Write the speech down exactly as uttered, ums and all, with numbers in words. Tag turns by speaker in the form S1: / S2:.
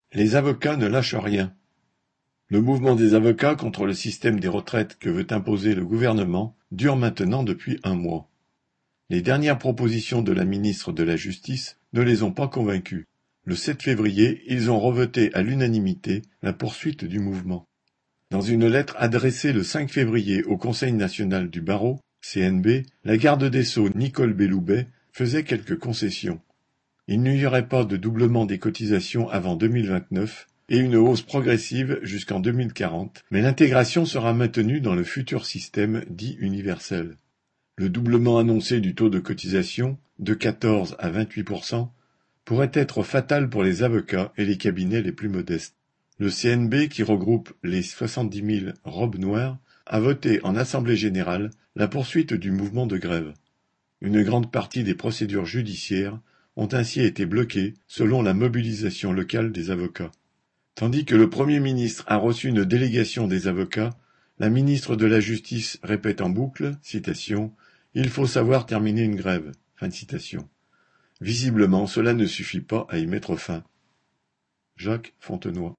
S1: Les avocats ne lâchent rien. Le mouvement des avocats contre le système des retraites que veut imposer le gouvernement dure maintenant depuis un mois. Les dernières propositions de la ministre de la Justice ne les ont pas convaincus. Le sept février, ils ont revoté à l'unanimité la poursuite du mouvement. Dans une lettre adressée le cinq février au Conseil national du barreau, C N B, la garde des Sceaux Nicole Belloubet faisait quelques concessions. Il n'y aurait pas de doublement des cotisations avant deux mille vingt-neuf et une hausse progressive jusqu'en deux mille quarante, mais l'intégration sera maintenue dans le futur système dit universel. Le doublement annoncé du taux de cotisation, de quatorze à vingt-huit pour cent, pourrait être fatal pour les avocats et les cabinets les plus modestes. Le C N B, qui regroupe les soixante-dix mille robes noires, a voté en Assemblée générale la poursuite du mouvement de grève. Une grande partie des procédures judiciaires ont ainsi été bloquées selon la mobilisation locale des avocats. Tandis que le Premier ministre a reçu une délégation des avocats, la ministre de la Justice répète en boucle, citation, « Il faut savoir terminer une grève ». Fin de citation. Visiblement, cela ne suffit pas à y mettre fin. Jacques Fontenoy.